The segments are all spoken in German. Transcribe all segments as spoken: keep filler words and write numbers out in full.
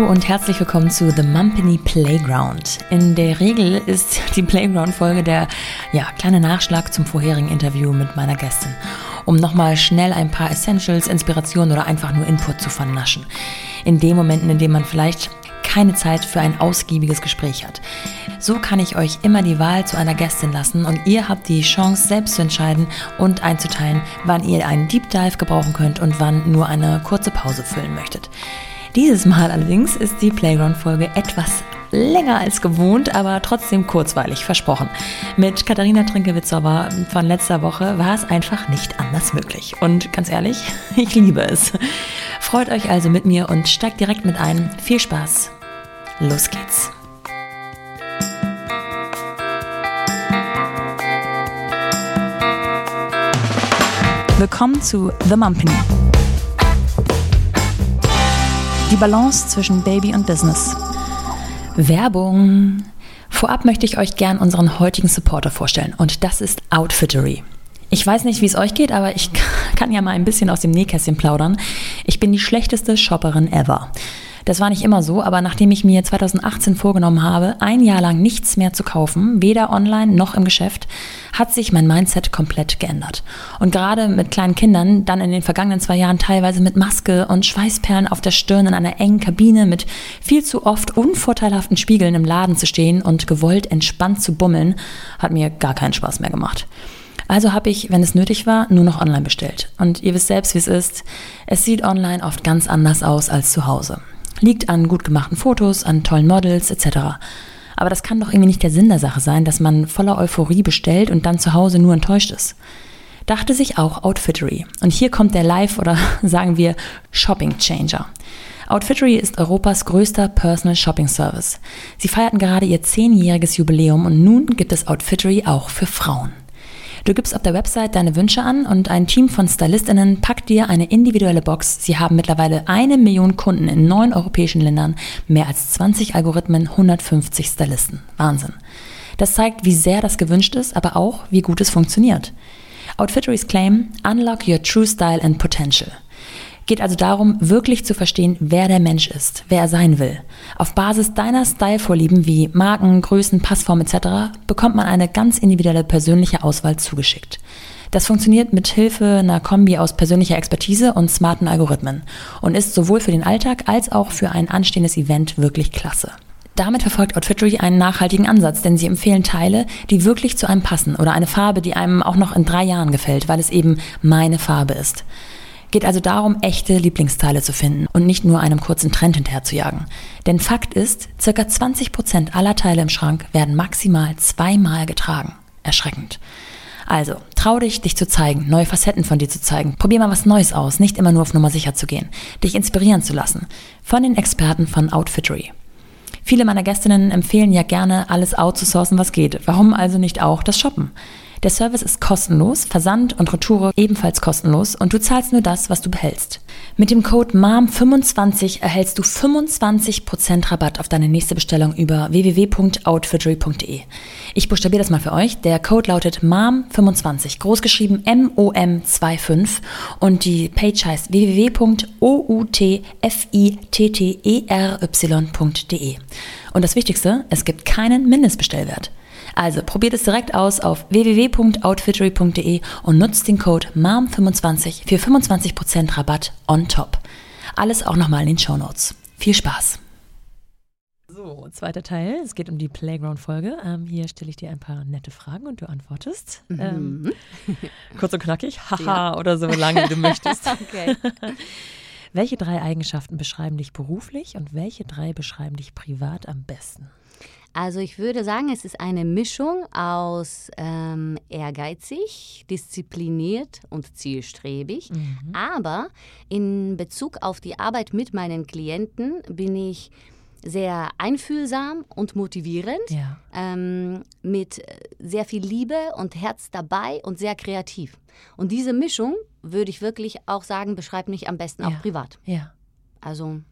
und herzlich willkommen zu The Mumpany Playground. In der Regel ist die Playground-Folge der ja, kleine Nachschlag zum vorherigen Interview mit meiner Gästin, um nochmal schnell ein paar Essentials, Inspirationen oder einfach nur Input zu vernaschen. In den Momenten, in denen man vielleicht keine Zeit für ein ausgiebiges Gespräch hat. So kann ich euch immer die Wahl zu einer Gästin lassen und ihr habt die Chance, selbst zu entscheiden und einzuteilen, wann ihr einen Deep Dive gebrauchen könnt und wann nur eine kurze Pause füllen möchtet. Dieses Mal allerdings ist die Playground-Folge etwas länger als gewohnt, aber trotzdem kurzweilig, versprochen. Mit Katharina Trinke-Witzauer von letzter Woche war es einfach nicht anders möglich. Und ganz ehrlich, ich liebe es. Freut euch also mit mir und steigt direkt mit ein. Viel Spaß. Los geht's. Willkommen zu The Mumpany. Die Balance zwischen Baby und Business. Werbung. Vorab möchte ich euch gern unseren heutigen Supporter vorstellen und das ist Outfittery. Ich weiß nicht, wie es euch geht, aber ich kann ja mal ein bisschen aus dem Nähkästchen plaudern. Ich bin die schlechteste Shopperin ever. Das war nicht immer so, aber nachdem ich mir zwanzig achtzehn vorgenommen habe, ein Jahr lang nichts mehr zu kaufen, weder online noch im Geschäft, hat sich mein Mindset komplett geändert. Und gerade mit kleinen Kindern, dann in den vergangenen zwei Jahren teilweise mit Maske und Schweißperlen auf der Stirn in einer engen Kabine mit viel zu oft unvorteilhaften Spiegeln im Laden zu stehen und gewollt entspannt zu bummeln, hat mir gar keinen Spaß mehr gemacht. Also habe ich, wenn es nötig war, nur noch online bestellt. Und ihr wisst selbst, wie es ist. Es sieht online oft ganz anders aus als zu Hause. Liegt an gut gemachten Fotos, an tollen Models et cetera. Aber das kann doch irgendwie nicht der Sinn der Sache sein, dass man voller Euphorie bestellt und dann zu Hause nur enttäuscht ist. Dachte sich auch Outfittery. Und hier kommt der Live- oder sagen wir Shopping-Changer. Outfittery ist Europas größter Personal Shopping Service. Sie feierten gerade ihr zehnjähriges Jubiläum und nun gibt es Outfittery auch für Frauen. Du gibst auf der Website deine Wünsche an und ein Team von StylistInnen packt dir eine individuelle Box. Sie haben mittlerweile eine Million Kunden in neun europäischen Ländern, mehr als zwanzig Algorithmen, hundertfünfzig Stylisten. Wahnsinn. Das zeigt, wie sehr das gewünscht ist, aber auch, wie gut es funktioniert. Outfitterys Claim: Unlock your true style and potential. Geht also darum, wirklich zu verstehen, wer der Mensch ist, wer er sein will. Auf Basis deiner Style-Vorlieben wie Marken, Größen, Passform et cetera bekommt man eine ganz individuelle persönliche Auswahl zugeschickt. Das funktioniert mit Hilfe einer Kombi aus persönlicher Expertise und smarten Algorithmen und ist sowohl für den Alltag als auch für ein anstehendes Event wirklich klasse. Damit verfolgt Outfittery einen nachhaltigen Ansatz, denn sie empfehlen Teile, die wirklich zu einem passen oder eine Farbe, die einem auch noch in drei Jahren gefällt, weil es eben meine Farbe ist. Geht also darum, echte Lieblingsteile zu finden und nicht nur einem kurzen Trend hinterherzujagen. Denn Fakt ist, ca. zwanzig Prozent aller Teile im Schrank werden maximal zweimal getragen. Erschreckend. Also, trau dich, dich zu zeigen, neue Facetten von dir zu zeigen. Probier mal was Neues aus, nicht immer nur auf Nummer sicher zu gehen. Dich inspirieren zu lassen. Von den Experten von Outfittery. Viele meiner Gästinnen empfehlen ja gerne, alles outzusourcen, was geht. Warum also nicht auch das Shoppen? Der Service ist kostenlos, Versand und Retoure ebenfalls kostenlos und du zahlst nur das, was du behältst. Mit dem Code M A M fünfundzwanzig erhältst du fünfundzwanzig Prozent Rabatt auf deine nächste Bestellung über w w w punkt outfittery punkt d e. Ich buchstabiere das mal für euch. Der Code lautet M A M fünfundzwanzig, großgeschrieben M O M fünfundzwanzig und die Page heißt w w w punkt outfittery punkt d e. Und das Wichtigste, es gibt keinen Mindestbestellwert. Also probiert es direkt aus auf w w w punkt outfittery punkt d e und nutzt den Code M A M fünfundzwanzig für fünfundzwanzig Prozent Rabatt on top. Alles auch nochmal in den Shownotes. Viel Spaß! So, zweiter Teil. Es geht um die Playground-Folge. Ähm, hier stelle ich dir ein paar nette Fragen und du antwortest. Mhm. Ähm, kurz und knackig, haha, ja. Oder so lange wie du möchtest. Okay. Welche drei Eigenschaften beschreiben dich beruflich und welche drei beschreiben dich privat am besten? Also ich würde sagen, es ist eine Mischung aus ähm, ehrgeizig, diszipliniert und zielstrebig. Mhm. Aber in Bezug auf die Arbeit mit meinen Klienten bin ich sehr einfühlsam und motivierend, ja. ähm, mit sehr viel Liebe und Herz dabei und sehr kreativ. Und diese Mischung, würde ich wirklich auch sagen, beschreibt mich am besten auch ja. privat. Ja. Also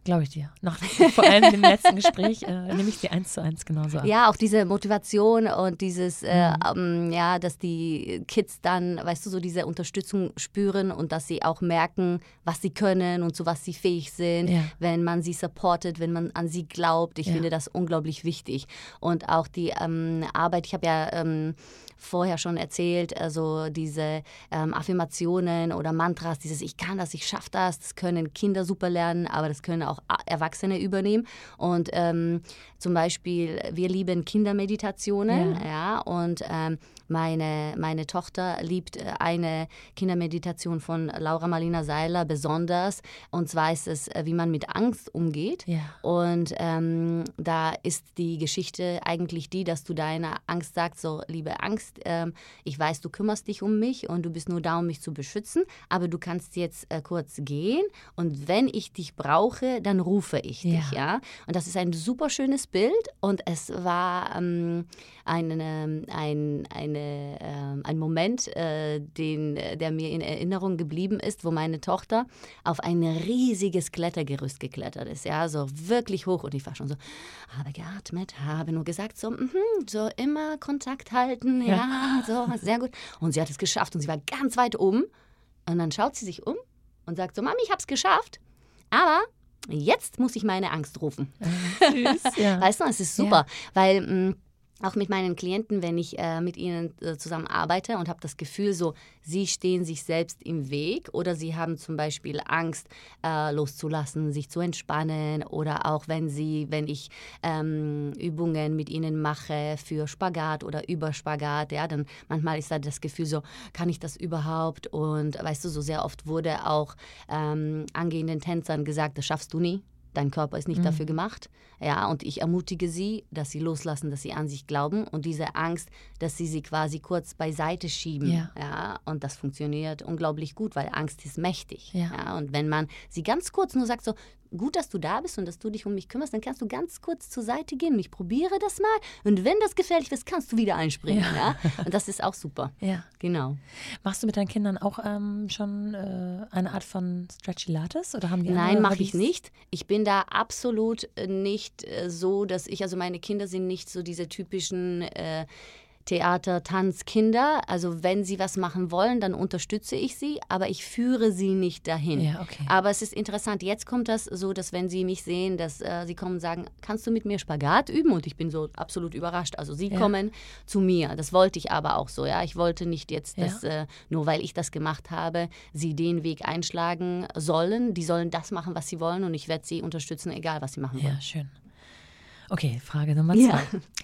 Glaube ich dir. Nach, vor allem im letzten Gespräch äh, nehme ich sie eins zu eins genauso an. Ja, auch diese Motivation und dieses, äh, mhm. ähm, ja, dass die Kids dann, weißt du, so diese Unterstützung spüren und dass sie auch merken, was sie können und zu was sie fähig sind, ja. wenn man sie supportet, wenn man an sie glaubt. Ich ja. finde das unglaublich wichtig. Und auch die ähm, Arbeit, ich habe ja ähm, vorher schon erzählt, also diese ähm, Affirmationen oder Mantras, dieses Ich kann das, ich schaffe das, das können Kinder super lernen, aber das können auch Erwachsene übernehmen. Und ähm, zum Beispiel, wir lieben Kindermeditationen, ja, ja und ähm, meine, meine Tochter liebt eine Kindermeditation von Laura Marlina Seiler besonders. Und zwar ist es, wie man mit Angst umgeht. Ja. Und ähm, da ist die Geschichte eigentlich die, dass du deiner Angst sagst, so, liebe Angst, ähm, ich weiß, du kümmerst dich um mich und du bist nur da, um mich zu beschützen, aber du kannst jetzt äh, kurz gehen und wenn ich dich brauche, dann rufe ich dich. Ja. Ja? Und das ist ein super schönes Bild und es war ähm, eine, ein, eine Eine, äh, ein Moment, äh, den, der mir in Erinnerung geblieben ist, wo meine Tochter auf ein riesiges Klettergerüst geklettert ist. Ja, so wirklich hoch. Und ich war schon so, habe geatmet, habe nur gesagt, so, mm-hmm, so immer Kontakt halten. Ja. ja, so, sehr gut. Und sie hat es geschafft und sie war ganz weit oben. Und dann schaut sie sich um und sagt so, Mami, ich habe es geschafft. Aber jetzt muss ich meine Angst rufen. Süß, ja. Weißt du, es ist super, ja. weil mh, auch mit meinen Klienten, wenn ich äh, mit ihnen äh, zusammen arbeite und habe das Gefühl, so, sie stehen sich selbst im Weg oder sie haben zum Beispiel Angst, äh, loszulassen, sich zu entspannen oder auch wenn sie, wenn ich ähm, Übungen mit ihnen mache für Spagat oder Überspagat, ja, dann manchmal ist da das Gefühl so, kann ich das überhaupt? Und weißt du, so sehr oft wurde auch ähm, angehenden Tänzern gesagt, das schaffst du nie. Dein Körper ist nicht mhm. dafür gemacht. Ja, und ich ermutige sie, dass sie loslassen, dass sie an sich glauben und diese Angst, dass sie sie quasi kurz beiseite schieben. Ja. Ja, und das funktioniert unglaublich gut, weil Angst ist mächtig. Ja. Ja, und wenn man sie ganz kurz nur sagt so, gut, dass du da bist und dass du dich um mich kümmerst, dann kannst du ganz kurz zur Seite gehen und ich probiere das mal. Und wenn das gefährlich ist, kannst du wieder einspringen. Ja. Ja? Und das ist auch super. Ja. Genau. Machst du mit deinen Kindern auch ähm, schon äh, eine Art von Stretchy Lattes? Oder haben die Nein, mache ich nicht. Ich bin da absolut nicht äh, so, dass ich, also meine Kinder sind nicht so diese typischen äh, Theater, Tanz, Kinder. Also wenn sie was machen wollen, dann unterstütze ich sie, aber ich führe sie nicht dahin. Ja, okay. Aber es ist interessant, jetzt kommt das so, dass wenn sie mich sehen, dass äh, sie kommen und sagen, kannst du mit mir Spagat üben? Und ich bin so absolut überrascht. Also sie ja. kommen zu mir. Das wollte ich aber auch so. Ja, ich wollte nicht jetzt, dass ja. äh, nur weil ich das gemacht habe, sie den Weg einschlagen sollen. Die sollen das machen, was sie wollen und ich werde sie unterstützen, egal was sie machen wollen. Ja, schön. Okay, Frage Nummer zwei. Ja.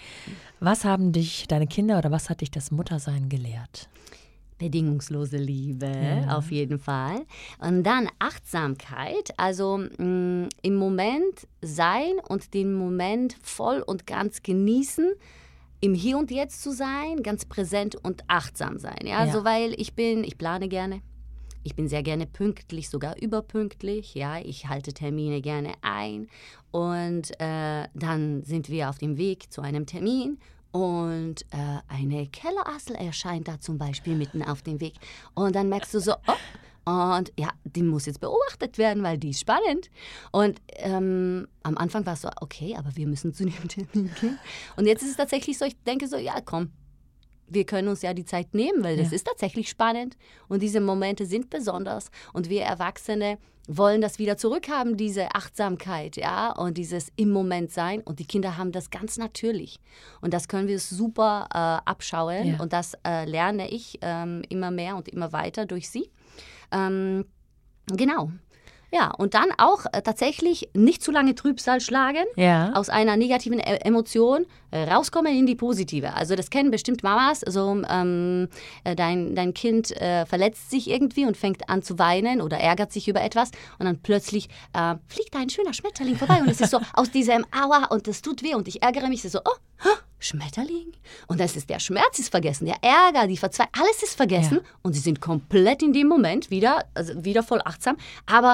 Was haben dich deine Kinder oder was hat dich das Muttersein gelehrt? Bedingungslose Liebe, ja. auf jeden Fall. Und dann Achtsamkeit, also mh, im Moment sein und den Moment voll und ganz genießen, im Hier und Jetzt zu sein, ganz präsent und achtsam sein. Ja, ja. So, weil ich bin, ich plane gerne. Ich bin sehr gerne pünktlich, sogar überpünktlich. Ja, ich halte Termine gerne ein. Und äh, dann sind wir auf dem Weg zu einem Termin. Und äh, eine Kellerassel erscheint da zum Beispiel mitten auf dem Weg. Und dann merkst du so, oh, und ja, die muss jetzt beobachtet werden, weil die ist spannend. Und ähm, am Anfang war es so, okay, aber wir müssen zu dem Termin gehen. Und jetzt ist es tatsächlich so, ich denke so, ja, komm. Wir können uns ja die Zeit nehmen, weil das ja. ist tatsächlich spannend und diese Momente sind besonders und wir Erwachsene wollen das wieder zurückhaben, diese Achtsamkeit, ja, und dieses im Moment sein und die Kinder haben das ganz natürlich und das können wir super äh, abschauen ja. und das äh, lerne ich ähm, immer mehr und immer weiter durch sie. Ähm, genau. Ja, und dann auch äh, tatsächlich nicht zu lange Trübsal schlagen, ja. aus einer negativen e- Emotion äh, rauskommen in die positive. Also das kennen bestimmt Mamas, so ähm, äh, dein, dein Kind äh, verletzt sich irgendwie und fängt an zu weinen oder ärgert sich über etwas und dann plötzlich äh, fliegt da ein schöner Schmetterling vorbei und es ist so aus diesem Aua und das tut weh und ich ärgere mich, es ist so, oh, huh, Schmetterling? Und das ist der Schmerz ist vergessen, der Ärger, die Verzweiflung, alles ist vergessen ja. und sie sind komplett in dem Moment wieder, also wieder voll achtsam, aber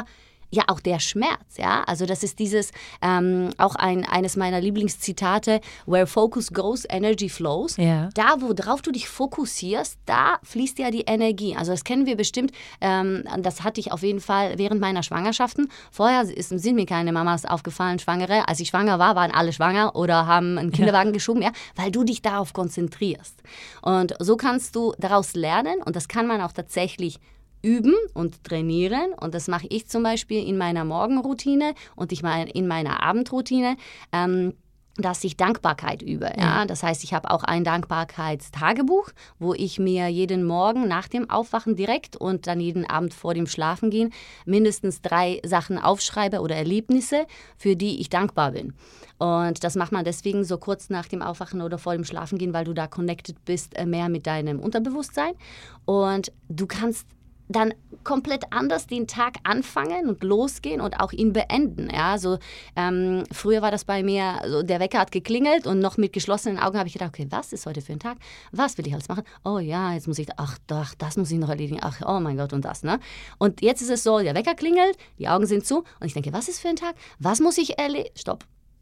ja, auch der Schmerz, ja, also das ist dieses, ähm, auch ein, eines meiner Lieblingszitate, where focus goes, energy flows. Ja. Da, worauf du dich fokussierst, da fließt ja die Energie. Also das kennen wir bestimmt, ähm, das hatte ich auf jeden Fall während meiner Schwangerschaften. Vorher ist, sind mir keine Mamas aufgefallen, Schwangere. Als ich schwanger war, waren alle schwanger oder haben einen Kinderwagen ja. geschoben, ja, weil du dich darauf konzentrierst. Und so kannst du daraus lernen und das kann man auch tatsächlich üben und trainieren und das mache ich zum Beispiel in meiner Morgenroutine und ich meine in meiner Abendroutine, ähm, dass ich Dankbarkeit übe. Ja? Das heißt, ich habe auch ein Dankbarkeitstagebuch, wo ich mir jeden Morgen nach dem Aufwachen direkt und dann jeden Abend vor dem Schlafengehen mindestens drei Sachen aufschreibe oder Erlebnisse, für die ich dankbar bin. Und das macht man deswegen so kurz nach dem Aufwachen oder vor dem Schlafengehen, weil du da connected bist mehr mit deinem Unterbewusstsein und du kannst dann komplett anders den Tag anfangen und losgehen und auch ihn beenden. Ja, so, ähm, früher war das bei mir, also der Wecker hat geklingelt und noch mit geschlossenen Augen habe ich gedacht, okay, was ist heute für ein Tag? Was will ich alles machen? Oh ja, jetzt muss ich, ach doch, das muss ich noch erledigen. Ach, oh mein Gott und das, ne? Und jetzt ist es so, der Wecker klingelt, die Augen sind zu und ich denke, was ist für ein Tag? Was muss ich erledigen? Stopp.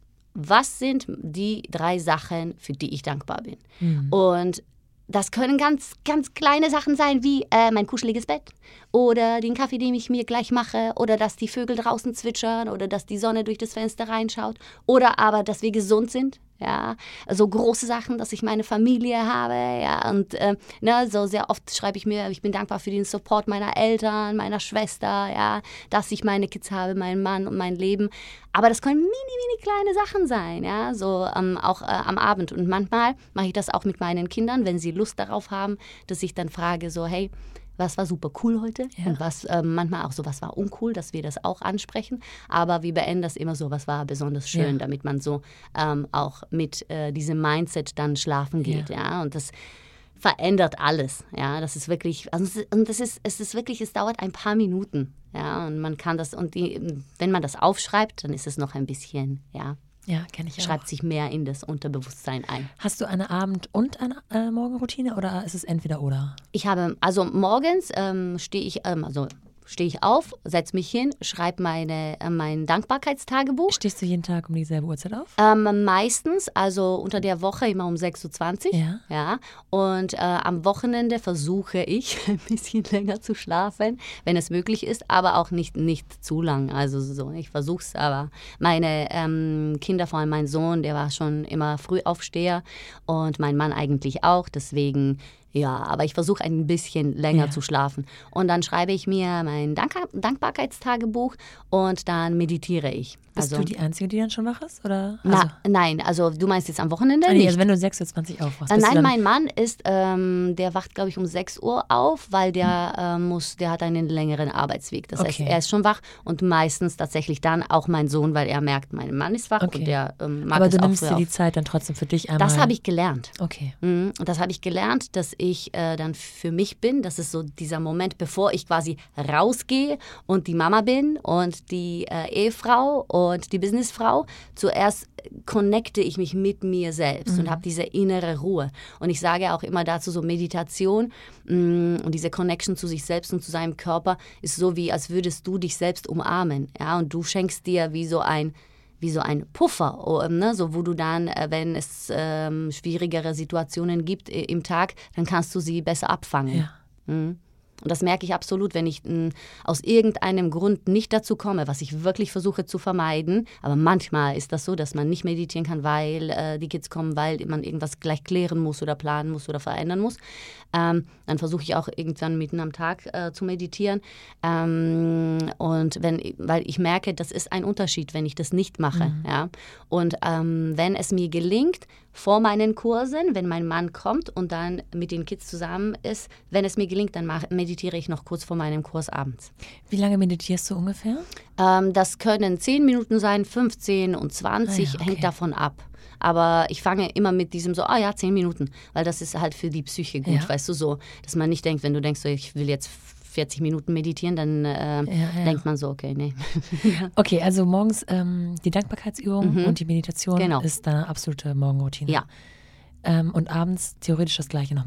Was sind die drei Sachen, für die ich dankbar bin? Mhm. Und das können ganz, ganz kleine Sachen sein, wie äh, mein kuscheliges Bett oder den Kaffee, den ich mir gleich mache oder dass die Vögel draußen zwitschern oder dass die Sonne durch das Fenster reinschaut oder aber, dass wir gesund sind. Ja, so große Sachen, dass ich meine Familie habe, ja, und äh, ne, so sehr oft schreibe ich mir, ich bin dankbar für den Support meiner Eltern, meiner Schwester, ja, dass ich meine Kids habe, meinen Mann und mein Leben. Aber das können mini, mini kleine Sachen sein, ja, so ähm, auch äh, am Abend. Und manchmal mache ich das auch mit meinen Kindern, wenn sie Lust darauf haben, dass ich dann frage, so, hey, was war super cool heute ja. und was äh, manchmal auch so, was war uncool, dass wir das auch ansprechen. Aber wir beenden das immer so, was war besonders schön, ja. damit man so ähm, auch mit äh, diesem Mindset dann schlafen geht. Ja. ja. Und das verändert alles. Ja, das ist wirklich, also, und das ist, es ist wirklich, es dauert ein paar Minuten. Ja, und man kann das, und die, wenn man das aufschreibt, dann ist es noch ein bisschen, ja. Ja, kenne ich auch. Schreibt sich mehr in das Unterbewusstsein ein. Hast du eine Abend- und eine äh, Morgenroutine oder ist es entweder oder? Ich habe, also morgens ähm, stehe ich, ähm, also stehe ich auf, setze mich hin, schreibe meine, äh, mein Dankbarkeitstagebuch. Stehst du jeden Tag um dieselbe Uhrzeit auf? Ähm, meistens, also unter der Woche immer um sechs Uhr zwanzig. Ja. Ja. Und äh, am Wochenende versuche ich ein bisschen länger zu schlafen, wenn es möglich ist, aber auch nicht, nicht zu lang. Also so, ich versuche es, aber meine ähm, Kinder, vor allem mein Sohn, der war schon immer Frühaufsteher und mein Mann eigentlich auch, deswegen ja, aber ich versuche ein bisschen länger ja. zu schlafen. Und dann schreibe ich mir mein Dank- Dankbarkeitstagebuch und dann meditiere ich. Bist also, du die Einzige, die dann schon wach ist? Oder? Na, also. Nein, also du meinst jetzt am Wochenende ah, nee, nicht? Also wenn du sechs Uhr zwanzig aufwachst. Äh, nein, mein Mann ist, ähm, der wacht, glaube ich, um sechs Uhr auf, weil der hm. äh, muss, der hat einen längeren Arbeitsweg. Das okay. heißt, er ist schon wach und meistens tatsächlich dann auch mein Sohn, weil er merkt, mein Mann ist wach okay. und der ähm, mag Aber es auch du nimmst dir auf. die Zeit dann trotzdem für dich einmal. Das habe ich gelernt. Okay. Mhm. Und das habe ich gelernt, dass ich äh, dann für mich bin. Das ist so dieser Moment, bevor ich quasi rausgehe und die Mama bin und die äh, Ehefrau und die Businessfrau. Zuerst connecte ich mich mit mir selbst mhm. und habe diese innere Ruhe. Und ich sage auch immer dazu, so Meditation mh, und diese Connection zu sich selbst und zu seinem Körper ist so, wie als würdest du dich selbst umarmen. Ja? Und du schenkst dir wie so ein wie so ein Puffer, oh, ne? So, wo du dann, wenn es ähm, schwierigere Situationen gibt im Tag, dann kannst du sie besser abfangen. Ja. Mhm. Und das merke ich absolut, wenn ich m, aus irgendeinem Grund nicht dazu komme, was ich wirklich versuche zu vermeiden. Aber manchmal ist das so, dass man nicht meditieren kann, weil äh, die Kids kommen, weil man irgendwas gleich klären muss oder planen muss oder verändern muss. Ähm, dann versuche ich auch irgendwann mitten am Tag äh, zu meditieren. Ähm, und wenn, weil ich merke, das ist ein Unterschied, wenn ich das nicht mache. Mhm. Ja? Und ähm, wenn es mir gelingt, vor meinen Kursen, wenn mein Mann kommt und dann mit den Kids zusammen ist, wenn es mir gelingt, dann mache, meditiere ich noch kurz vor meinem Kurs abends. Wie lange meditierst du ungefähr? Ähm, das können zehn Minuten sein, fünfzehn und zwanzig, ah ja, okay. hängt davon ab. Aber ich fange immer mit diesem so, ah ja, zehn Minuten, weil das ist halt für die Psyche gut, ja. weißt du, so, dass man nicht denkt, wenn du denkst, so, ich will jetzt vierzig Minuten meditieren, dann äh, ja, ja. denkt man so, okay, nee. Okay, also morgens ähm, die Dankbarkeitsübung mhm. und die Meditation genau. ist deine absolute Morgenroutine. Ja. Ähm, und abends theoretisch das Gleiche nochmal?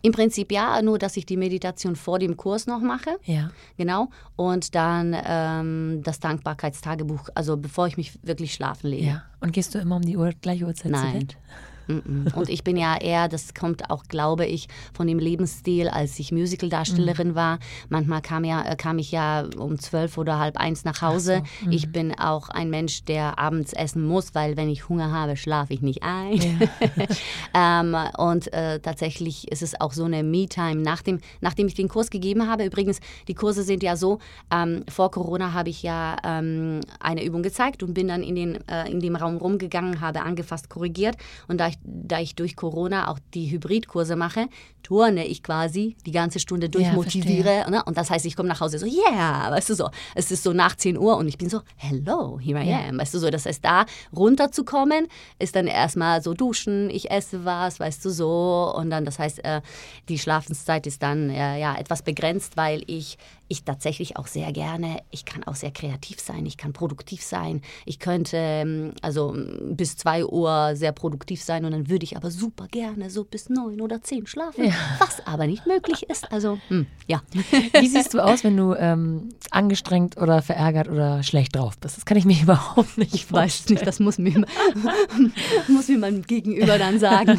Im Prinzip ja, nur dass ich die Meditation vor dem Kurs noch mache. Ja. Genau. Und dann ähm, das Dankbarkeitstagebuch, also bevor ich mich wirklich schlafen lege. Ja. Und gehst du immer um die Uhr, gleiche Uhrzeit Nein. zu Bett? Und ich bin ja eher, das kommt auch, glaube ich, von dem Lebensstil, als ich Musicaldarstellerin mhm. war. Manchmal kam, ja, kam ich ja um zwölf oder halb eins nach Hause. So. Mhm. Ich bin auch ein Mensch, der abends essen muss, weil wenn ich Hunger habe, schlafe ich nicht ein. Ja. ähm, und äh, tatsächlich ist es auch so eine Me-Time. Nachdem, nachdem ich den Kurs gegeben habe, übrigens, die Kurse sind ja so, ähm, vor Corona habe ich ja ähm, eine Übung gezeigt und bin dann in, den, äh, in dem Raum rumgegangen, habe angefasst, korrigiert. Und da ich da ich durch Corona auch die Hybridkurse mache, turne ich quasi die ganze Stunde durch, ja, motiviere. Ne? Und das heißt, ich komme nach Hause so, yeah, weißt du so. Es ist so nach zehn Uhr und ich bin so, hello, here I ja. am. Weißt du so, das heißt, da runterzukommen, ist dann erstmal so duschen, ich esse was, weißt du so. Und dann, das heißt, äh, die Schlafenszeit ist dann äh, ja, etwas begrenzt, weil ich, ich tatsächlich auch sehr gerne, ich kann auch sehr kreativ sein, ich kann produktiv sein. Ich könnte also bis zwei Uhr sehr produktiv sein und dann würde ich aber super gerne so bis neun oder zehn schlafen, ja. was aber nicht möglich ist. Also, hm, ja. Wie siehst du aus, wenn du ähm, angestrengt oder verärgert oder schlecht drauf bist? Das kann ich mir überhaupt nicht Ich vorstellen. weiß nicht, das muss mir, muss mir mein Gegenüber dann sagen.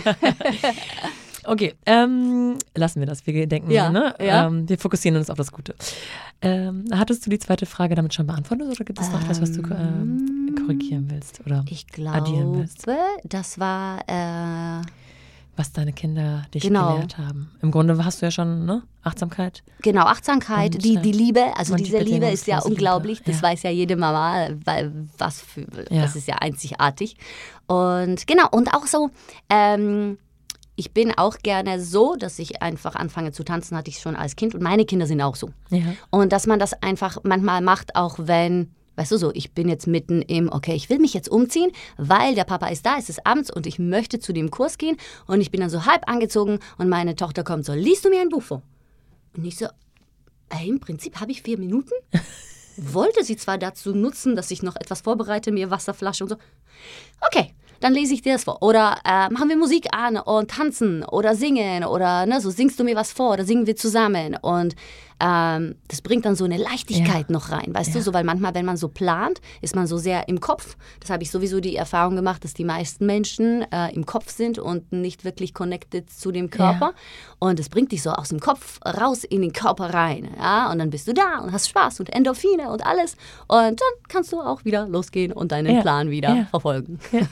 Okay, ähm, lassen wir das. Wir denken, ja, ne? Ja. Ähm, wir fokussieren uns auf das Gute. Ähm, hattest du die zweite Frage damit schon beantwortet oder gibt es noch ähm, etwas, was du ähm, korrigieren willst oder ich glaube, addieren willst? Das war äh, was deine Kinder dich genau. gelehrt haben. Im Grunde hast du ja schon, ne? Achtsamkeit. Genau, Achtsamkeit, und, die, die Liebe, also diese die Liebe ist ja unglaublich, Liebe. Das ja. weiß ja jede Mama, weil was für, ja. das ist ja einzigartig. Und genau, und auch so, ähm, ich bin auch gerne so, dass ich einfach anfange zu tanzen, hatte ich schon als Kind und meine Kinder sind auch so. Ja. Und dass man das einfach manchmal macht, auch wenn, weißt du so, ich bin jetzt mitten im, okay, ich will mich jetzt umziehen, weil der Papa ist da, es ist abends und ich möchte zu dem Kurs gehen und ich bin dann so halb angezogen und meine Tochter kommt so, liest du mir ein Buch vor? Und ich so, ey, im Prinzip habe ich vier Minuten. Wollte sie zwar dazu nutzen, dass ich noch etwas vorbereite, mir Wasserflasche und so. Okay. Dann lese ich dir das vor. Oder äh, machen wir Musik an und tanzen oder singen oder ne, so singst du mir was vor oder singen wir zusammen. Und ähm, das bringt dann so eine Leichtigkeit ja. noch rein, weißt ja. du? So, weil manchmal, wenn man so plant, ist man so sehr im Kopf. Das habe ich sowieso die Erfahrung gemacht, dass die meisten Menschen äh, im Kopf sind und nicht wirklich connected zu dem Körper. Ja. Und es bringt dich so aus dem Kopf raus in den Körper rein. Ja? Und dann bist du da und hast Spaß und Endorphine und alles. Und dann kannst du auch wieder losgehen und deinen ja. Plan wieder ja. verfolgen. Ja.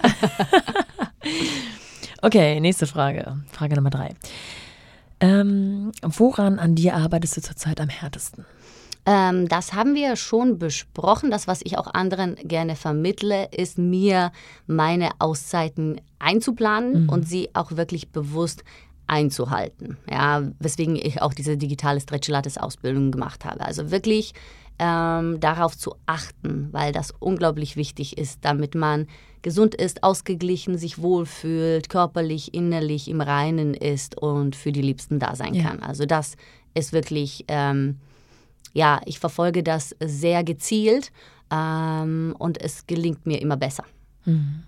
Okay, nächste Frage. Frage Nummer drei. Ähm, woran an dir arbeitest du zurzeit am härtesten? Ähm, das haben wir schon besprochen. Das, was ich auch anderen gerne vermittle, ist mir meine Auszeiten einzuplanen mhm. und sie auch wirklich bewusst einzuhalten. Ja, weswegen ich auch diese digitale Stretch-Pilates-Ausbildung gemacht habe. Also wirklich ähm, darauf zu achten, weil das unglaublich wichtig ist, damit man gesund ist, ausgeglichen, sich wohlfühlt, körperlich, innerlich im Reinen ist und für die Liebsten da sein ja. kann. Also das ist wirklich, ähm, ja, ich verfolge das sehr gezielt ähm, und es gelingt mir immer besser. Mhm.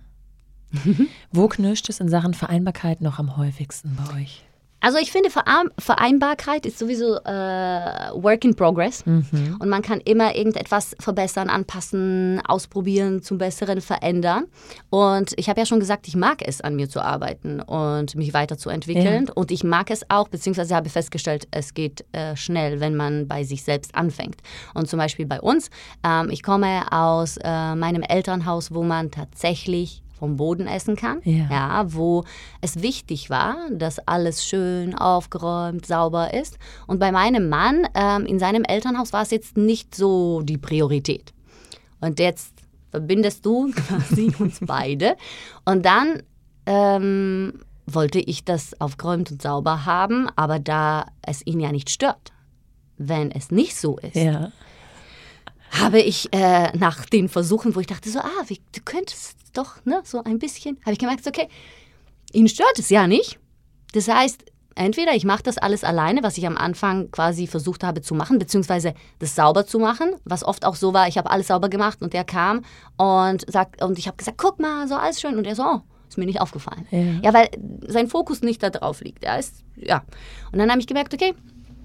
Wo knirscht es in Sachen Vereinbarkeit noch am häufigsten bei euch? Also ich finde, Vereinbarkeit ist sowieso äh, Work in Progress. Mhm. Und man kann immer irgendetwas verbessern, anpassen, ausprobieren, zum Besseren verändern. Und ich habe ja schon gesagt, ich mag es, an mir zu arbeiten und mich weiterzuentwickeln. Ja. Und ich mag es auch, beziehungsweise habe festgestellt, es geht äh, schnell, wenn man bei sich selbst anfängt. Und zum Beispiel bei uns, ähm, ich komme aus äh, meinem Elternhaus, wo man tatsächlich vom Boden essen kann, ja. Ja, wo es wichtig war, dass alles schön aufgeräumt, sauber ist. Und bei meinem Mann, ähm, in seinem Elternhaus war es jetzt nicht so die Priorität. Und jetzt verbindest du quasi uns beide. Und dann ähm, wollte ich das aufgeräumt und sauber haben, aber da es ihn ja nicht stört, wenn es nicht so ist, ja. habe ich äh, nach den Versuchen, wo ich dachte so, ah, wie, du könntest doch, ne, so ein bisschen, habe ich gemerkt, okay, ihn stört es ja nicht. Das heißt, entweder ich mache das alles alleine, was ich am Anfang quasi versucht habe zu machen, beziehungsweise das sauber zu machen, was oft auch so war, ich habe alles sauber gemacht und er kam und sagt, und ich habe gesagt, guck mal, so alles schön. Und er so, oh, Ist mir nicht aufgefallen. Ja, ja weil sein Fokus nicht da drauf liegt. Ja, ist, ja. Und dann habe ich gemerkt, okay,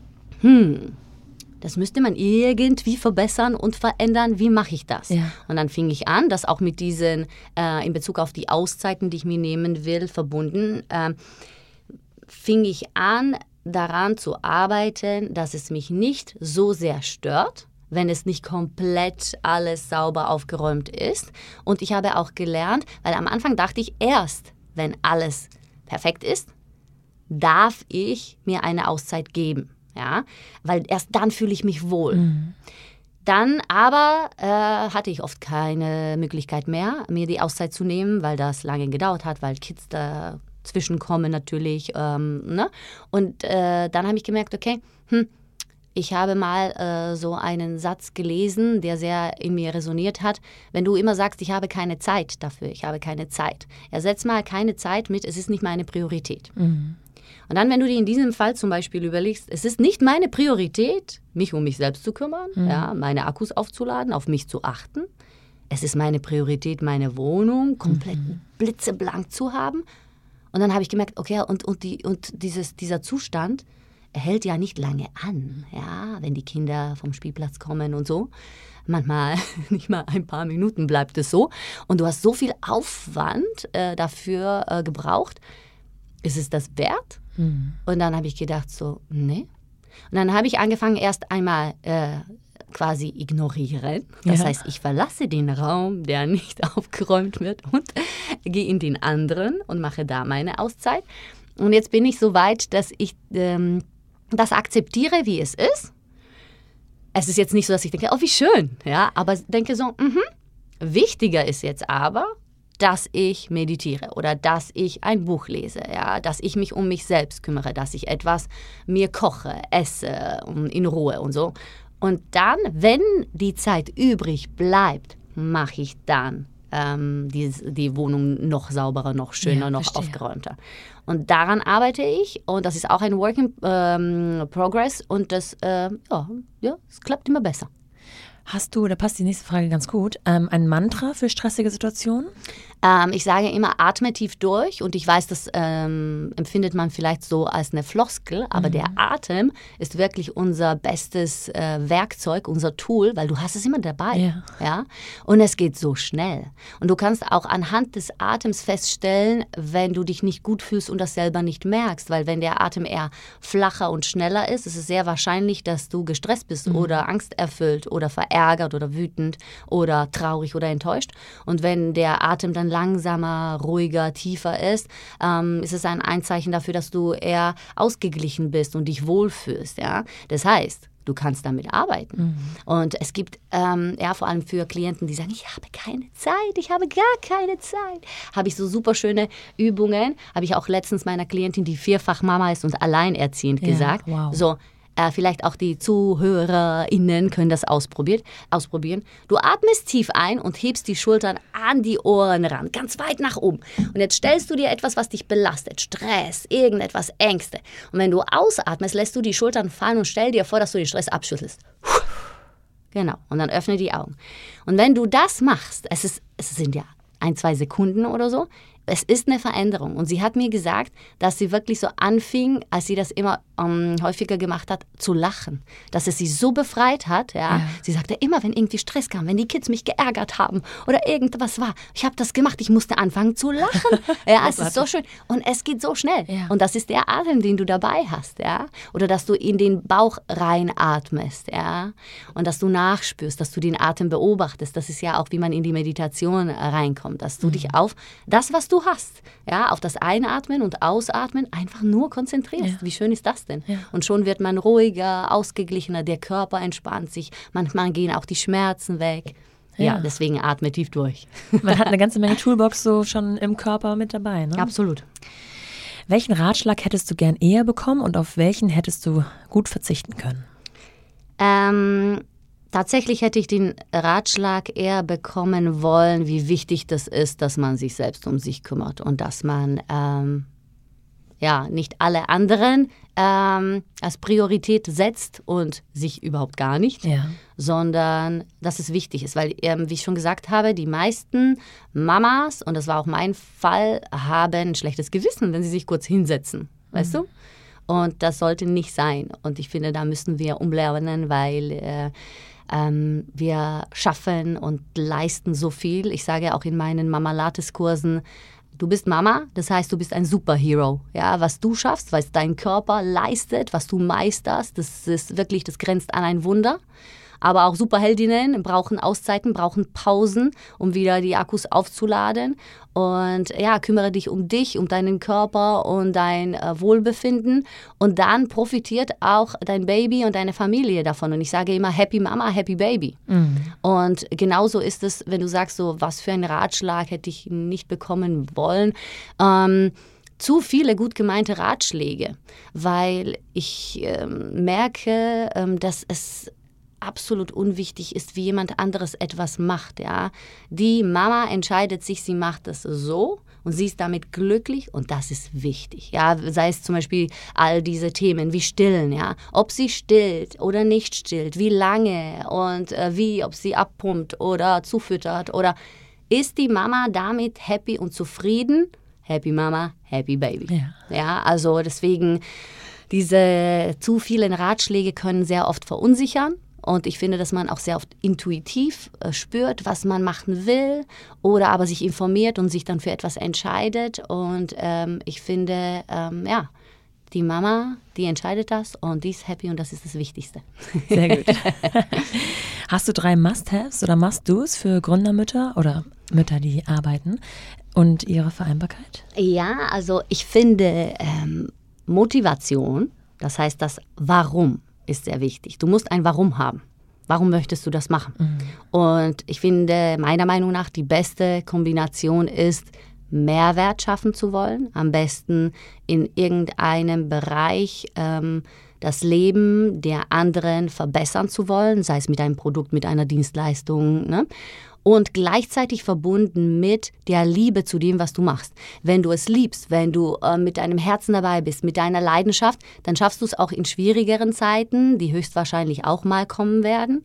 hm, das müsste man irgendwie verbessern und verändern. Wie mache ich das? Ja. Und dann fing ich an, das auch mit diesen, äh, in Bezug auf die Auszeiten, die ich mir nehmen will, verbunden, äh, fing ich an, daran zu arbeiten, dass es mich nicht so sehr stört, wenn es nicht komplett alles sauber aufgeräumt ist. Und ich habe auch gelernt, weil am Anfang dachte ich, erst wenn alles perfekt ist, darf ich mir eine Auszeit geben. Ja? Weil erst dann fühle ich mich wohl. Mhm. Dann aber äh, hatte ich oft keine Möglichkeit mehr, mir die Auszeit zu nehmen, weil das lange gedauert hat, weil Kids dazwischen kommen natürlich. Ähm, ne? Und äh, dann habe ich gemerkt, okay, hm, ich habe mal äh, so einen Satz gelesen, der sehr in mir resoniert hat. Wenn du immer sagst, ich habe keine Zeit dafür, ich habe keine Zeit. Ersetz mal keine Zeit mit, es ist nicht meine Priorität. Mhm. Und dann, wenn du dir in diesem Fall zum Beispiel überlegst, es ist nicht meine Priorität, mich um mich selbst zu kümmern, mhm. ja, meine Akkus aufzuladen, auf mich zu achten. Es ist meine Priorität, meine Wohnung komplett mhm. blitzeblank zu haben. Und dann habe ich gemerkt, okay, und, und, die, und dieses, dieser Zustand hält ja nicht lange an, ja, wenn die Kinder vom Spielplatz kommen und so. Manchmal nicht mal ein paar Minuten bleibt es so. Und du hast so viel Aufwand äh, dafür äh, gebraucht. Ist es das wert? Mhm. Und dann habe ich gedacht so, nee. Und dann habe ich angefangen, erst einmal äh, quasi ignorieren. Das ja. heißt, ich verlasse den Raum, der nicht aufgeräumt wird und gehe in den anderen und mache da meine Auszeit. Und jetzt bin ich so weit, dass ich ähm, das akzeptiere, wie es ist. Es ist jetzt nicht so, dass ich denke, oh, wie schön, ja, aber denke so, mh, wichtiger ist jetzt aber, dass ich meditiere oder dass ich ein Buch lese, ja, dass ich mich um mich selbst kümmere, dass ich etwas mir koche, esse in Ruhe und so. Und dann, wenn die Zeit übrig bleibt, mache ich dann ähm, die, die Wohnung noch sauberer, noch schöner, ja, noch verstehe. aufgeräumter. Und daran arbeite ich und das ist auch ein Work in ähm, Progress und das, äh, ja, ja, es klappt immer besser. Hast du, da passt die nächste Frage ganz gut, ähm, ein Mantra für stressige Situationen? Ähm, ich sage immer, atme tief durch und ich weiß, das ähm, empfindet man vielleicht so als eine Floskel, aber mhm. der Atem ist wirklich unser bestes äh, Werkzeug, unser Tool, weil du hast es immer dabei. Ja. Ja? Und es geht so schnell. Und du kannst auch anhand des Atems feststellen, wenn du dich nicht gut fühlst und das selber nicht merkst, weil wenn der Atem eher flacher und schneller ist, ist es sehr wahrscheinlich, dass du gestresst bist mhm. oder angsterfüllt oder verärgert oder wütend oder traurig oder enttäuscht. Und wenn der Atem dann langsamer, ruhiger, tiefer ist, ähm, ist es ein Anzeichen dafür, dass du eher ausgeglichen bist und dich wohlfühlst. Ja? Das heißt, du kannst damit arbeiten. Mhm. Und es gibt, ähm, ja, vor allem für Klienten, die sagen, ich habe keine Zeit, ich habe gar keine Zeit, habe ich so super schöne Übungen, habe ich auch letztens meiner Klientin, die vierfach Mama ist und alleinerziehend, ja, gesagt. Wow. So, Äh, vielleicht auch die ZuhörerInnen können das ausprobiert, ausprobieren. Du atmest tief ein und hebst die Schultern an die Ohren ran, ganz weit nach oben. Und jetzt stellst du dir etwas, was dich belastet, Stress, irgendetwas, Ängste. Und wenn du ausatmest, lässt du die Schultern fallen und stell dir vor, dass du den Stress abschüttelst. Genau, und dann öffne die Augen. Und wenn du das machst, es, ist, es sind ja ein, zwei Sekunden oder so, es ist eine Veränderung. Und sie hat mir gesagt, dass sie wirklich so anfing, als sie das immer um, häufiger gemacht hat, zu lachen. Dass es sie so befreit hat. Ja. Ja. Sie sagte, immer wenn irgendwie Stress kam, wenn die Kids mich geärgert haben oder irgendwas war, ich habe das gemacht, ich musste anfangen zu lachen. Ja, es ist so schön. Und es geht so schnell. Ja. Und das ist der Atem, den du dabei hast. Ja. Oder dass du in den Bauch reinatmest. Ja. Und dass du nachspürst, dass du den Atem beobachtest. Das ist ja auch, wie man in die Meditation reinkommt. Dass du mhm. dich auf das, was du hast, ja, auf das Einatmen und Ausatmen einfach nur konzentrierst. Ja. Wie schön ist das denn? Ja. Und schon wird man ruhiger, ausgeglichener, der Körper entspannt sich, manchmal gehen auch die Schmerzen weg. Ja, ja, deswegen atme tief durch. Man hat eine ganze Menge Toolbox so schon im Körper mit dabei, ne? Absolut. Welchen Ratschlag hättest du gern eher bekommen und auf welchen hättest du gut verzichten können? Ähm... Tatsächlich hätte ich den Ratschlag eher bekommen wollen, wie wichtig das ist, dass man sich selbst um sich kümmert und dass man ähm, ja, nicht alle anderen ähm, als Priorität setzt und sich überhaupt gar nicht, ja. sondern dass es wichtig ist. Weil, ähm, wie ich schon gesagt habe, die meisten Mamas, und das war auch mein Fall, haben ein schlechtes Gewissen, wenn sie sich kurz hinsetzen, weißt mhm. du? Und das sollte nicht sein. Und ich finde, da müssen wir umlernen, weil äh, ähm, wir schaffen und leisten so viel. Ich sage auch in meinen Mama-Lattes-Kursen, du bist Mama, das heißt, du bist ein Superhero. Ja, was du schaffst, was dein Körper leistet, was du meisterst, das ist wirklich, das grenzt an ein Wunder. Aber auch Superheldinnen brauchen Auszeiten, brauchen Pausen, um wieder die Akkus aufzuladen. Und ja, kümmere dich um dich, um deinen Körper und dein äh, Wohlbefinden. Und dann profitiert auch dein Baby und deine Familie davon. Und ich sage immer, Happy Mama, Happy Baby. Mhm. Und genauso ist es, wenn du sagst, so, was für einen Ratschlag hätte ich nicht bekommen wollen. Ähm, zu viele gut gemeinte Ratschläge, weil ich ähm, merke, ähm, dass es absolut unwichtig ist, wie jemand anderes etwas macht. Ja. Die Mama entscheidet sich, sie macht es so und sie ist damit glücklich und das ist wichtig. Ja. Sei es zum Beispiel all diese Themen wie Stillen, ja. Ob sie stillt oder nicht stillt, wie lange und äh, wie, ob sie abpumpt oder zufüttert oder ist die Mama damit happy und zufrieden? Happy Mama, Happy Baby. Ja, ja, also deswegen, diese zu vielen Ratschläge können sehr oft verunsichern. Und ich finde, dass man auch sehr oft intuitiv äh, spürt, was man machen will oder aber sich informiert und sich dann für etwas entscheidet. Und ähm, ich finde, ähm, ja, die Mama, die entscheidet das und die ist happy und das ist das Wichtigste. Sehr gut. Hast du drei Must-Haves oder Must-Dos für Gründermütter oder Mütter, die arbeiten und ihre Vereinbarkeit? Ja, also ich finde ähm, Motivation, das heißt das Warum, ist sehr wichtig. Du musst ein Warum haben. Warum möchtest du das machen? Mhm. Und ich finde, meiner Meinung nach, die beste Kombination ist, Mehrwert schaffen zu wollen. Am besten in irgendeinem Bereich ähm, das Leben der anderen verbessern zu wollen, sei es mit einem Produkt, mit einer Dienstleistung, ne? Und gleichzeitig verbunden mit der Liebe zu dem, was du machst. Wenn du es liebst, wenn du äh, mit deinem Herzen dabei bist, mit deiner Leidenschaft, dann schaffst du es auch in schwierigeren Zeiten, die höchstwahrscheinlich auch mal kommen werden.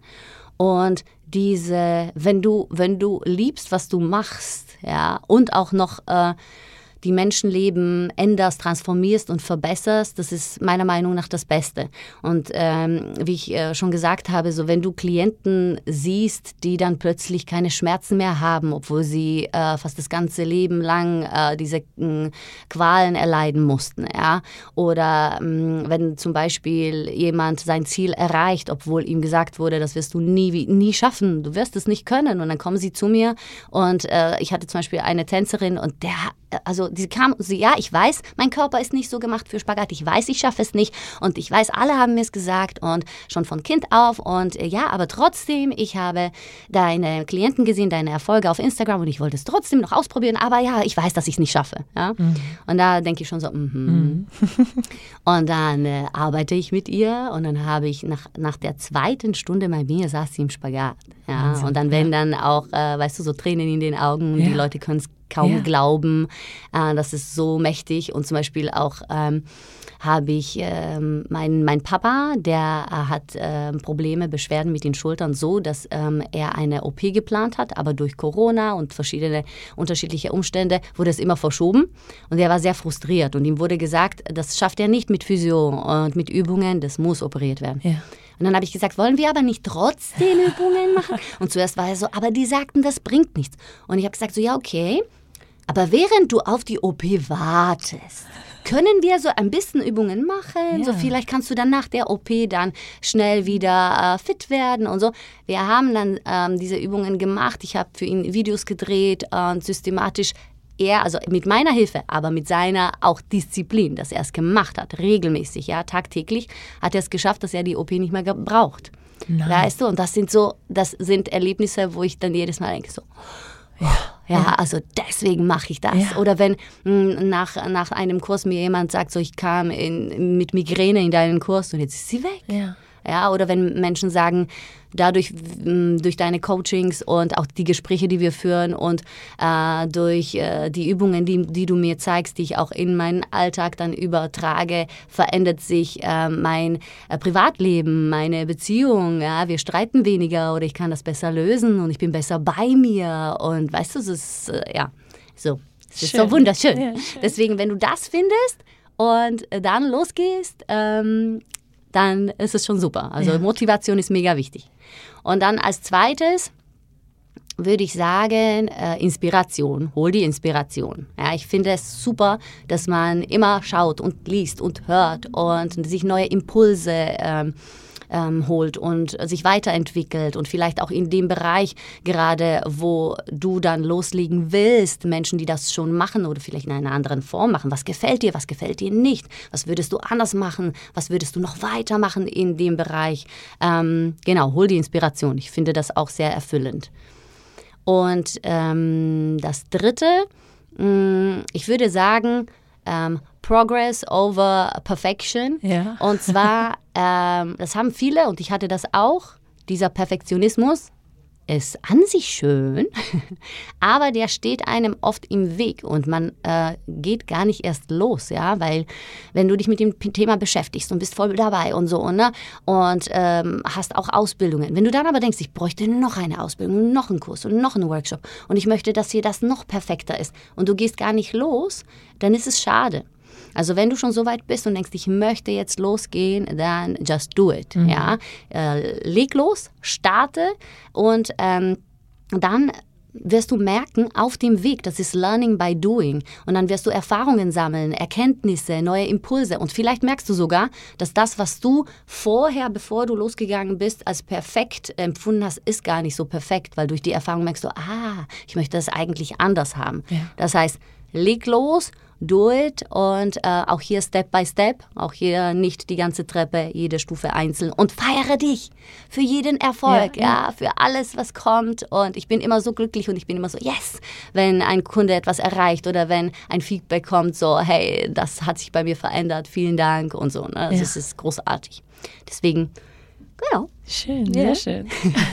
Und diese, wenn du, wenn du liebst, was du machst, ja, und auch noch äh, die Menschenleben änderst, transformierst und verbesserst, das ist meiner Meinung nach das Beste. Und ähm, wie ich äh, schon gesagt habe, so wenn du Klienten siehst, die dann plötzlich keine Schmerzen mehr haben, obwohl sie äh, fast das ganze Leben lang äh, diese äh, Qualen erleiden mussten, ja, oder äh, wenn zum Beispiel jemand sein Ziel erreicht, obwohl ihm gesagt wurde, das wirst du nie, nie schaffen, du wirst es nicht können, und dann kommen sie zu mir und äh, ich hatte zum Beispiel eine Tänzerin und der, also die kam und sie, ja, ich weiß, mein Körper ist nicht so gemacht für Spagat, ich weiß, ich schaffe es nicht und ich weiß, alle haben mir es gesagt und schon von Kind auf und äh, ja, aber trotzdem, ich habe deine Klienten gesehen, deine Erfolge auf Instagram und ich wollte es trotzdem noch ausprobieren, aber ja, ich weiß, dass ich es nicht schaffe. Ja? Mhm. Und da denke ich schon so, mhm. Mhm. Und dann äh, arbeite ich mit ihr und dann habe ich nach, nach der zweiten Stunde bei mir saß sie im Spagat. Ja? Und dann werden dann auch, äh, weißt du, so Tränen in den Augen und ja. Die Leute können es kaum ja. glauben, äh, das ist so mächtig. Und zum Beispiel auch ähm, habe ich ähm, mein, mein Papa, der äh, hat äh, Probleme, Beschwerden mit den Schultern so, dass ähm, er eine O P geplant hat, aber durch Corona und verschiedene unterschiedliche Umstände wurde es immer verschoben und er war sehr frustriert und ihm wurde gesagt, das schafft er nicht mit Physio und mit Übungen, das muss operiert werden. Ja. Und dann habe ich gesagt, wollen wir aber nicht trotzdem Übungen machen? Und zuerst war er so, aber die sagten, das bringt nichts. Und ich habe gesagt, so ja, okay, aber während du auf die O P wartest, können wir so ein bisschen Übungen machen? Ja. So vielleicht kannst du dann nach der O P dann schnell wieder äh, fit werden und so. Wir haben dann ähm, diese Übungen gemacht. Ich habe für ihn Videos gedreht und systematisch er, also mit meiner Hilfe, aber mit seiner auch Disziplin, dass er es gemacht hat, regelmäßig, ja, tagtäglich, hat er es geschafft, dass er die O P nicht mehr braucht. Nein. Weißt du, und das sind so, das sind Erlebnisse, wo ich dann jedes Mal denke, so, ja, ja, ja, also deswegen mache ich das. Ja. Oder wenn mh, nach, nach einem Kurs mir jemand sagt, so ich kam in, mit Migräne in deinen Kurs und jetzt ist sie weg. Ja. Ja, oder wenn Menschen sagen, dadurch, durch deine Coachings und auch die Gespräche, die wir führen und äh, durch äh, die Übungen, die, die du mir zeigst, die ich auch in meinen Alltag dann übertrage, verändert sich äh, mein äh, Privatleben, meine Beziehung. Ja? Wir streiten weniger oder ich kann das besser lösen und ich bin besser bei mir. Und weißt du, es ist, äh, ja, so. Es ist so wunderschön. Ja, deswegen, wenn du das findest und äh, dann losgehst, ähm, dann ist es schon super. Also ja. Motivation ist mega wichtig. Und dann als zweites würde ich sagen, äh, Inspiration. Hol die Inspiration. Ja, ich finde es super, dass man immer schaut und liest und hört und sich neue Impulse ähm, ähm, holt und sich weiterentwickelt und vielleicht auch in dem Bereich gerade, wo du dann loslegen willst, Menschen, die das schon machen oder vielleicht in einer anderen Form machen. Was gefällt dir, was gefällt dir nicht? Was würdest du anders machen? Was würdest du noch weitermachen in dem Bereich? Ähm, genau, hol die Inspiration. Ich finde das auch sehr erfüllend. Und ähm, das Dritte, mh, ich würde sagen, ähm, Progress over Perfection. Ja. Und zwar, ähm, das haben viele und ich hatte das auch, dieser Perfektionismus ist an sich schön, aber der steht einem oft im Weg und man äh, geht gar nicht erst los, ja, weil wenn du dich mit dem Thema beschäftigst und bist voll dabei und so, ne, und ähm, hast auch Ausbildungen, wenn du dann aber denkst, ich bräuchte noch eine Ausbildung, noch einen Kurs und noch einen Workshop und ich möchte, dass hier das noch perfekter ist und du gehst gar nicht los, dann ist es schade. Also wenn du schon so weit bist und denkst, ich möchte jetzt losgehen, dann just do it. Mhm. Ja? Äh, leg los, starte und ähm, dann wirst du merken, auf dem Weg, das ist Learning by Doing. Und dann wirst du Erfahrungen sammeln, Erkenntnisse, neue Impulse. Und vielleicht merkst du sogar, dass das, was du vorher, bevor du losgegangen bist, als perfekt empfunden hast, ist gar nicht so perfekt. Weil durch die Erfahrung merkst du, ah, ich möchte das eigentlich anders haben. Ja. Das heißt, leg los, do it und äh, auch hier Step by Step, auch hier nicht die ganze Treppe, jede Stufe einzeln und feiere dich für jeden Erfolg, ja, ja. ja, für alles, was kommt und ich bin immer so glücklich und ich bin immer so, yes, wenn ein Kunde etwas erreicht oder wenn ein Feedback kommt, so, hey, das hat sich bei mir verändert, vielen Dank und so, ne? Das ja. ist, ist großartig. Deswegen, genau. Schön, ja. sehr schön.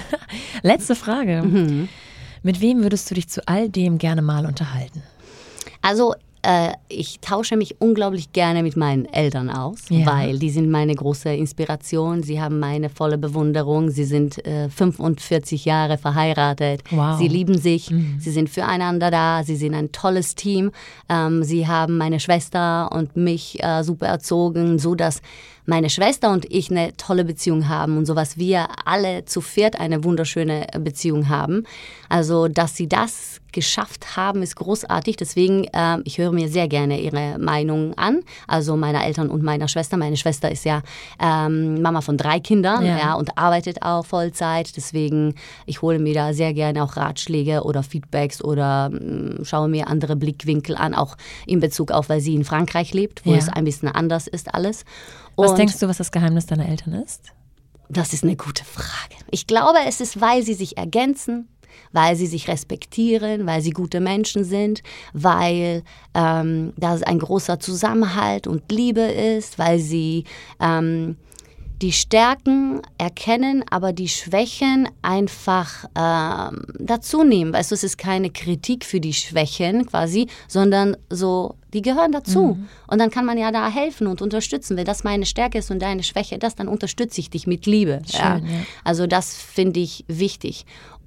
Letzte Frage. Mhm. Mit wem würdest du dich zu all dem gerne mal unterhalten? Also, Äh, ich tausche mich unglaublich gerne mit meinen Eltern aus, ja. weil die sind meine große Inspiration. Sie haben meine volle Bewunderung. Sie sind äh, fünfundvierzig Jahre verheiratet. Wow. Sie lieben sich. Mhm. Sie sind füreinander da. Sie sind ein tolles Team. Ähm, sie haben meine Schwester und mich äh, super erzogen, so dass meine Schwester und ich eine tolle Beziehung haben und so was wir alle zu viert eine wunderschöne Beziehung haben. Also, dass sie das geschafft haben, ist großartig. Deswegen, äh, ich höre mir sehr gerne ihre Meinung an, also meiner Eltern und meiner Schwester. Meine Schwester ist ja ähm, Mama von drei Kindern ja. Ja, und arbeitet auch Vollzeit. Deswegen, ich hole mir da sehr gerne auch Ratschläge oder Feedbacks oder mh, schaue mir andere Blickwinkel an, auch in Bezug auf, weil sie in Frankreich lebt, wo ja. es ein bisschen anders ist alles. Was und denkst du, was das Geheimnis deiner Eltern ist? Das ist eine gute Frage. Ich glaube, es ist, weil sie sich ergänzen, weil sie sich respektieren, weil sie gute Menschen sind, weil ähm, da ein großer Zusammenhalt und Liebe ist, weil sie ähm, die Stärken erkennen, aber die Schwächen einfach ähm, dazu nehmen. Weißt du, es ist keine Kritik für die Schwächen quasi, sondern so, die gehören dazu. Mhm. Und dann kann man ja da helfen und unterstützen. Wenn das meine Stärke ist und deine Schwäche das, dann unterstütze ich dich mit Liebe. Schön, ja. Ja. Also das finde ich wichtig.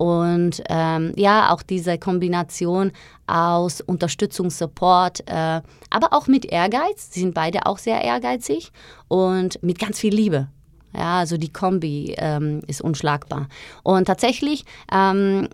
Und ähm, ja, auch diese Kombination aus Unterstützung, Support, äh, aber auch mit Ehrgeiz. Sie sind beide auch sehr ehrgeizig und mit ganz viel Liebe. Ja, also die Kombi ähm, ist unschlagbar. Und tatsächlich ähm,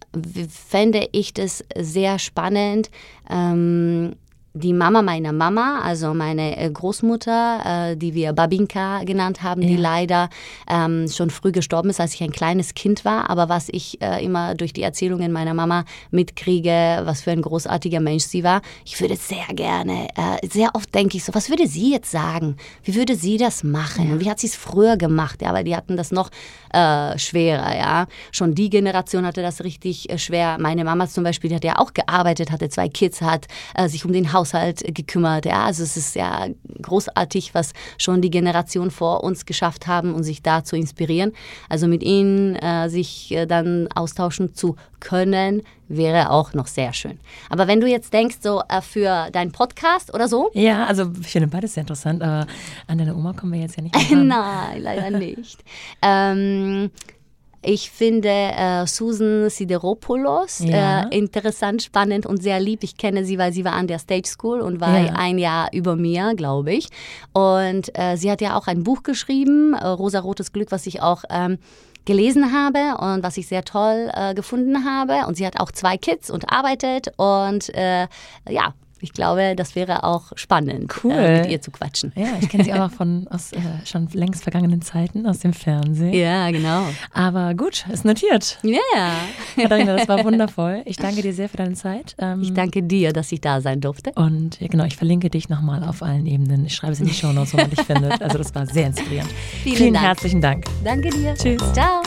fände ich das sehr spannend, ähm, die Mama meiner Mama, also meine Großmutter, äh, die wir Babinka genannt haben, ja. die leider ähm, schon früh gestorben ist, als ich ein kleines Kind war. Aber was ich äh, immer durch die Erzählungen meiner Mama mitkriege, was für ein großartiger Mensch sie war, ich würde sehr gerne, äh, sehr oft denke ich so, was würde sie jetzt sagen? Wie würde sie das machen? Ja. Und wie hat sie es früher gemacht? Ja, weil die hatten das noch äh, schwerer, ja. Schon die Generation hatte das richtig äh, schwer. Meine Mama zum Beispiel, die hat ja auch gearbeitet, hatte zwei Kids, hat äh, sich um den Haushalt Haushalt gekümmert. Ja, also es ist ja großartig, was schon die Generation vor uns geschafft haben und sich da zu inspirieren. Also mit ihnen äh, sich äh, dann austauschen zu können, wäre auch noch sehr schön. Aber wenn du jetzt denkst, so äh, für deinen Podcast oder so? Ja, also ich finde beides sehr interessant, aber an deine Oma kommen wir jetzt ja nicht mehr ran. Nein, leider nicht. ähm, Ich finde äh, Susan Sideropoulos ja. äh, interessant, spannend und sehr lieb. Ich kenne sie, weil sie war an der Stage School und war ja. ein Jahr über mir, glaube ich. Und äh, sie hat ja auch ein Buch geschrieben, äh, Rosarotes Glück, was ich auch ähm, gelesen habe und was ich sehr toll äh, gefunden habe. Und sie hat auch zwei Kids und arbeitet und äh, ja, ich glaube, das wäre auch spannend, cool. äh, mit ihr zu quatschen. Ja, ich kenne sie auch von aus äh, schon längst vergangenen Zeiten aus dem Fernsehen. Ja, genau. Aber gut, ist notiert. Ja. Yeah. Katharina, das war wundervoll. Ich danke dir sehr für deine Zeit. Ähm, ich danke dir, dass ich da sein durfte. Und ja, genau, ich verlinke dich nochmal auf allen Ebenen. Ich schreibe es in die Shownotes, wo man dich findet. Also das war sehr inspirierend. Vielen, Vielen Dank. herzlichen Dank. Danke dir. Tschüss. Ciao.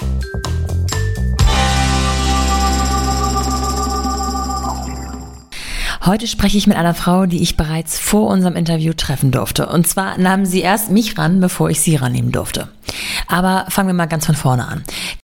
Heute spreche ich mit einer Frau, die ich bereits vor unserem Interview treffen durfte. Und zwar nahm sie erst mich ran, bevor ich sie rannehmen durfte. Aber fangen wir mal ganz von vorne an.